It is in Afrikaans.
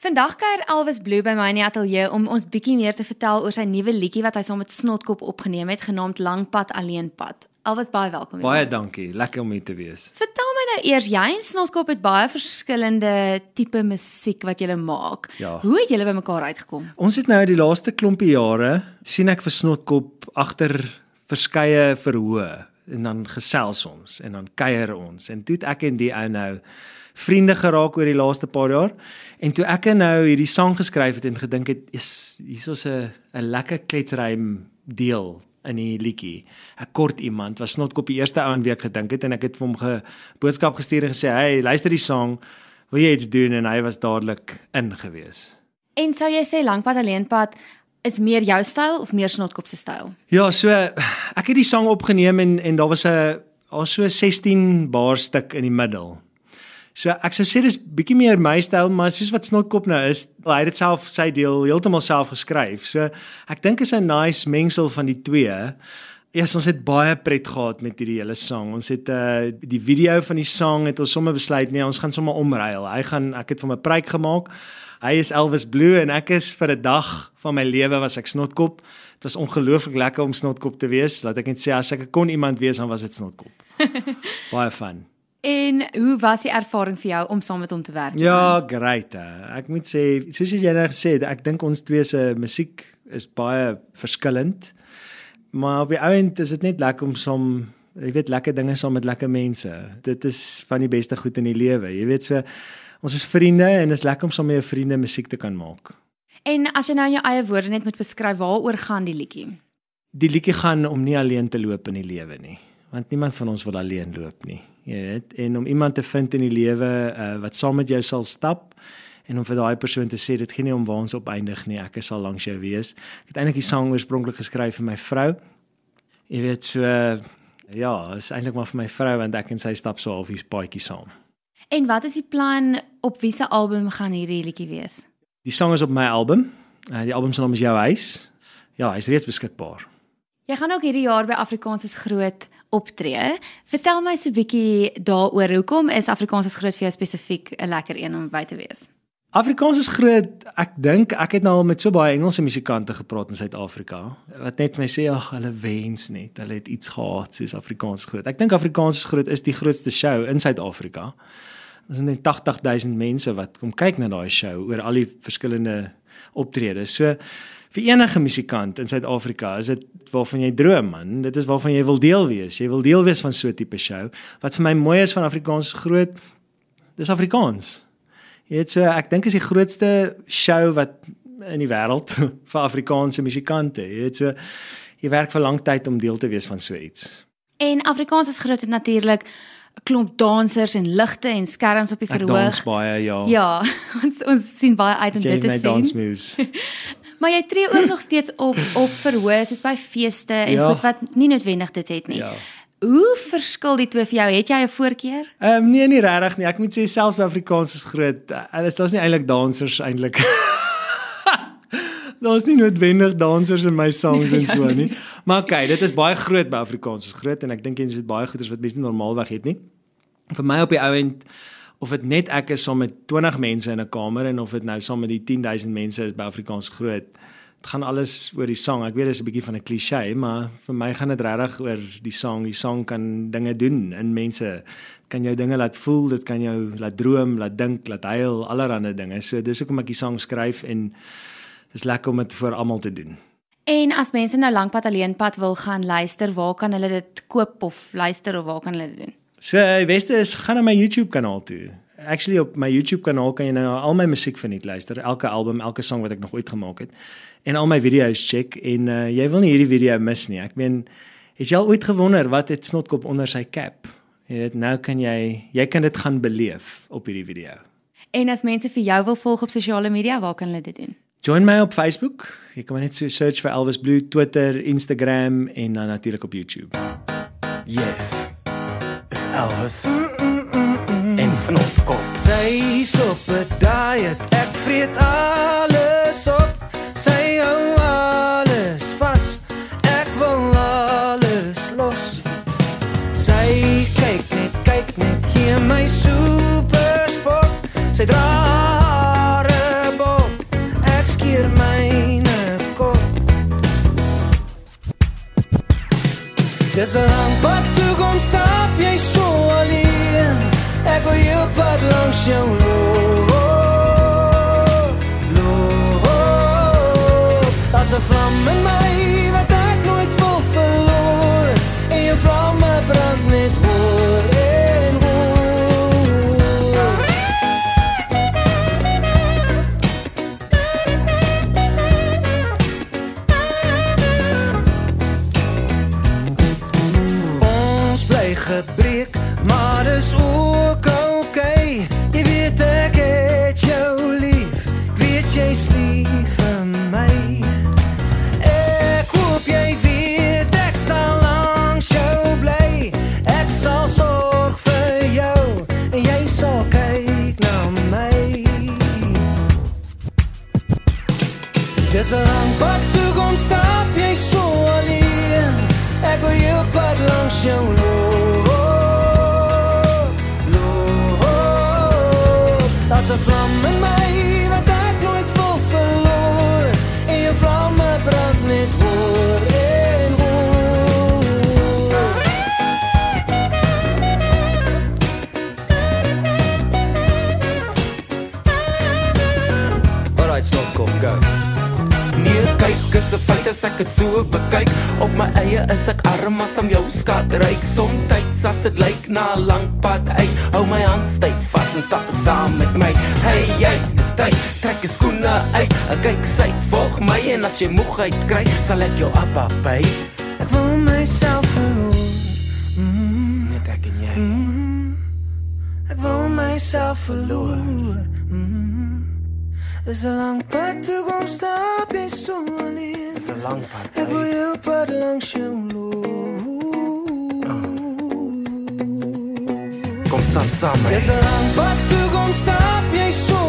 Vandag kuier Elvis Blue by my in die ateljee om ons bietjie meer te vertel oor sy nuwe liedjie wat hy saam met Snotkop opgeneem het, genaamd Langpad Alleenpad. Elvis, baie welkom. Baie dankie, lekker om hier te wees. Vertel my nou eers, jy en Snotkop het baie verskillende tipe musiek wat julle maak. Ja. Hoe het julle by mekaar uitgekom? Ons het nou die laaste klompie jare, sien ek vir Snotkop agter verskeie verhoë, en dan gesels ons, en dan kuier ons, en toe het ek en die ou nou vriende geraak oor die laaste paar jaar, en toe ek nou hierdie sang geskryf het en gedink het, hier is 'n lekker kletsruim deel in die liedjie. 'n Kort iemand, was Snotkop die eerste ou in wie ek gedink het, en ek het vir hom boodskap gestuur en gesê, hey, luister die sang, wil jy iets doen, en hy was dadelik in gewees. En sou jy sê Langpad Alleenpad is meer jou styl of meer Snotkop se styl? Ja, so, ek het die sang opgeneem en daar was so 16 bar stuk in die middel. So ek sou sê dis bietjie meer my styl, maar soos wat Snotkop nou is, hy het dit self sy deel heeltemal self geskryf. So ek dink is 'n nice mengsel van die twee. Yes, ons het baie pret gehad met hierdie hele sang. Ons het die video van die sang het ons sommer besluit, nee, ons gaan sommer omruil. Ek het vir my pryk gemaak. Hy is Elvis Blue en ek is vir 'n dag van my lewe was ek Snotkop. Dit was ongelooflik lekker om Snotkop te wees. Laat ek net sê, as ek kon iemand wees, dan was dit Snotkop. Baie fun. En hoe was die ervaring vir jou om saam met hom te werk? Ja, great. Ek moet sê, soos jy nou gesê het, ek dink ons twee se musiek is baie verskillend. Maar op die ou end is dit net lekker om saam, jy weet, lekker dinge saam met lekker mense. Dit is van die beste goed in die lewe. Jy weet, so ons is vriende en is lekker om saam met jou vriende musiek te kan maak. En as jy nou in jou eie woorde net moet beskryf, waaroor gaan die liedjie? Die liedjie gaan om nie alleen te loop in die lewe nie, want niemand van ons wil alleen loop nie. Jy weet, en om iemand te vind in die lewe wat saam met jou sal stap en om vir daai persoon te sê, dit gaan nie om waar ons op eindig nie, ek sal langs jou wees. Ek het eintlik die sang oorspronklik geskryf vir my vrou. Jy weet, so ja, is eintlik maar vir my vrou, want ek en sy stap so halfies paadjie saam. En wat is die plan, op wie se album gaan hierdie liedjie wees? Die sang is op my album. Die album se naam is Jou Huis. Ja, hy is reeds beskikbaar. Jy gaan ook hierdie jaar by Afrikaans is Groot optree. Vertel my so 'n bietjie daaroor, hoekom is Afrikaans is Groot vir jou spesifiek 'n lekker een om by te wees? Afrikaans is groot, ek dink, ek het nou al met so baie Engelse musikante gepraat in Suid-Afrika, wat net vir my sê, ag, hulle wens net, hulle het iets gehad soos Afrikaans is Groot. Ek dink Afrikaans is Groot is die grootste show in Suid-Afrika. Ons het net 80,000 mense wat kom kyk na daai show, oor al die verskillende optredes. So, vir enige musikant in Suid-Afrika is dit waarvan jy droom, man. Dit is waarvan jy wil deel wees. Jy wil deel wees van so 'n tipe show. Wat vir my mooi is van Afrikaans is Groot, dis Afrikaans. Jy weet, so ek dink is die grootste show wat in die wêreld vir Afrikaanse musikante. Jy weet, so jy werk vir lang tyd om deel te wees van so iets. En Afrikaans is Groot het natuurlik 'n klomp dansers en ligte en skerms op die verhoog. Ek dans baie, ja. Ja, ons sien baie uit om dit te my sien. dance moves. Maar jy tree ook nog steeds op verhoog, soos by feeste en Ja. goed wat nie noodwendig dit het nie. Ja. Hoe verskil die twee vir jou? Het jy 'n voorkeur? Nee, nie regtig nie. Ek moet sê selfs by Afrikaans is Groot. Daar's nie eintlik dansers eintlik. Daar's nie noodwendig dansers in my songs en so nie. Maar okay, dit is baie groot by Afrikaans is Groot en ek dink jy is dit baie goeders wat mense nie normaalweg het nie. Vir my op die ou end, of dit net ek is saam met 20 mense in 'n kamer en of dit nou saam met die 10,000 mense is by Afrikaans is Groot. Dit gaan alles oor die sang. Ek weet dit is 'n bietjie van 'n kliseë, maar vir my gaan dit regtig oor die sang. Die sang kan dinge doen in mense. Kan jou dinge laat voel, dit kan jou laat droom, laat dink, laat huil, allerlei dinge. So dis hoekom ek die sang skryf en dis lekker om dit vir almal te doen. En as mense nou Langpad Alleenpad wil gaan luister, waar kan hulle dit koop of luister of waar kan hulle dit doen? So, die beste is, gaan na my YouTube kanaal toe. Actually, op my YouTube kanaal kan jy nou al my musiek verniet luister, elke album, elke sang wat ek nog ooit gemaak het, en al my video's check, en jy wil nie hierdie video mis nie. Ek meen, het jy al ooit gewonder, wat het Snotkop onder sy cap? Jy weet, nou kan jy kan dit gaan beleef op hierdie video. En as mense vir jou wil volg op sosiale media, waar kan hulle dit doen? Join my op Facebook, jy kan maar net so search vir Elvis Blue, Twitter, Instagram, en dan natuurlik op YouTube. Yes, is Elvis en Snotkop. Sy is op 'n diet, ek vreet alles op. Sy hou alles vas, ek wil alles los. Sy kyk net, gee my supersport. Sy dra Dis 'n lang pad toe, kom stap jy so alleen. Ek wil jou pad langs jou loop. As 'n vlam in my wat ek nooit wil verloor, en jou vlamme brand net hoor en hoor. Ons bly gebreek, maar dis ook okay. Jy weet ek het jou lief, ek weet jy's lief vir my. Dis 'n lang pad toe, kom stap jy so alleen. Ek wil jou pad langs jou loop. Daar's 'n vlam in my wat ek nooit wil verloor, en jou vlamme brand net hoor en hoor. Alright, stop, go. Nee, kyk, is 'n feit as ek het so bekyk. Op my eie is ek arm as om jou skatryk. Somtyds as dit lyk na 'n lang pad uit, hou my hand styf vas en stap saam met my. Hey, jy, is tyd, trek jou skoene uit. Kyk, sy volg my en as jy moegheid kry, sal ek jou abby. Ek wil myself verloor, net ek en jy. Ek wil myself verloor. Dis 'n lang pad toe, kom stap jy so alleen. Dis 'n lang pad. Ek wil jou pad langs jou loop. Kom stap saam. Dis 'n lang pad toe, kom stap jy so